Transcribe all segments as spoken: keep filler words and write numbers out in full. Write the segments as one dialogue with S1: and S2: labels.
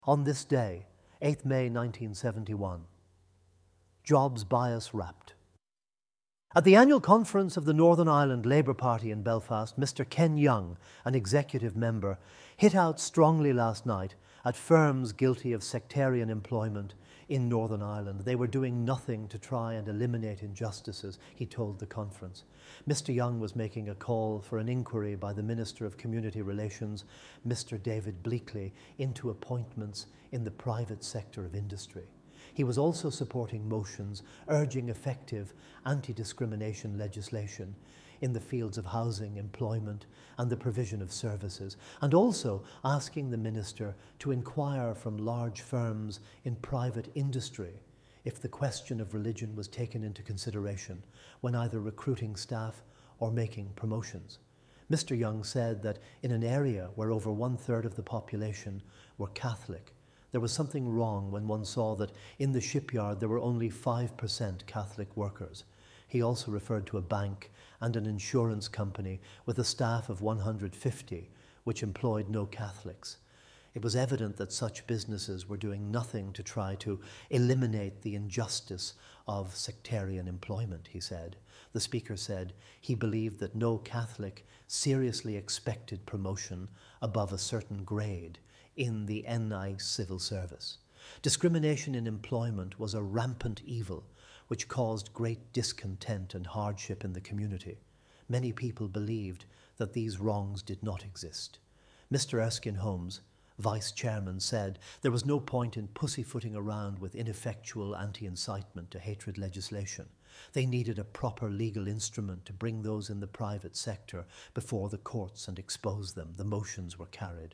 S1: On this day, eighth of May nineteen seventy-one, jobs bias wrapped. At the annual conference of the Northern Ireland Labour Party in Belfast, Mister Ken Young, an executive member, hit out strongly last night at firms guilty of sectarian employment in Northern Ireland. They were doing nothing to try and eliminate injustices, he told the conference. Mister Young was making a call for an inquiry by the Minister of Community Relations, Mister David Bleakley, into appointments in the private sector of industry. He was also supporting motions urging effective anti-discrimination legislation in the fields of housing, employment and the provision of services, and also asking the minister to inquire from large firms in private industry if the question of religion was taken into consideration when either recruiting staff or making promotions. Mister Young said that in an area where over one-third of the population were Catholic, there was something wrong when one saw that in the shipyard there were only five percent Catholic workers. He also referred to a bank and an insurance company with a staff of one hundred fifty, which employed no Catholics. It was evident that such businesses were doing nothing to try to eliminate the injustice of sectarian employment, he said. The speaker said he believed that no Catholic seriously expected promotion above a certain grade in the N I civil service. Discrimination in employment was a rampant evil which caused great discontent and hardship in the community. Many people believed that these wrongs did not exist. Mister Erskine Holmes, vice chairman, said there was no point in pussyfooting around with ineffectual anti-incitement to hatred legislation. They needed a proper legal instrument to bring those in the private sector before the courts and expose them. The motions were carried.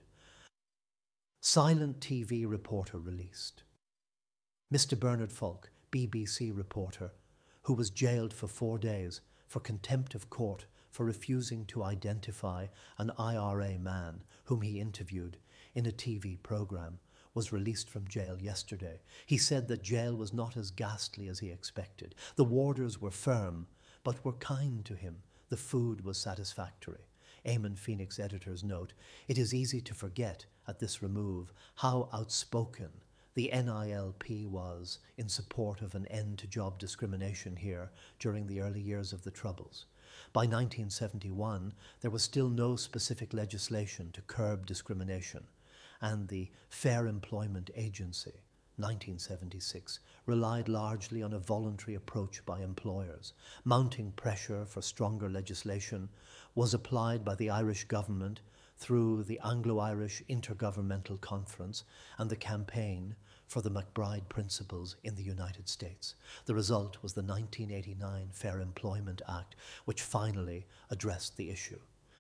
S1: Silent T V reporter released. Mister Bernard Falk, B B C reporter, who was jailed for four days for contempt of court for refusing to identify an I R A man whom he interviewed in a T V program, was released from jail yesterday. He said that jail was not as ghastly as he expected. The warders were firm, but were kind to him. The food was satisfactory. Eamon Phoenix editor's note, it is easy to forget at this remove how outspoken the N I L P was in support of an end to job discrimination here during the early years of the Troubles. By nineteen seventy-one, there was still no specific legislation to curb discrimination, and the Fair Employment Agency, nineteen seventy-six, relied largely on a voluntary approach by employers. Mounting pressure for stronger legislation was applied by the Irish government through the Anglo-Irish Intergovernmental Conference and the Campaign for the MacBride Principles in the United States. The result was the nineteen eighty-nine Fair Employment Act, which finally addressed the issue.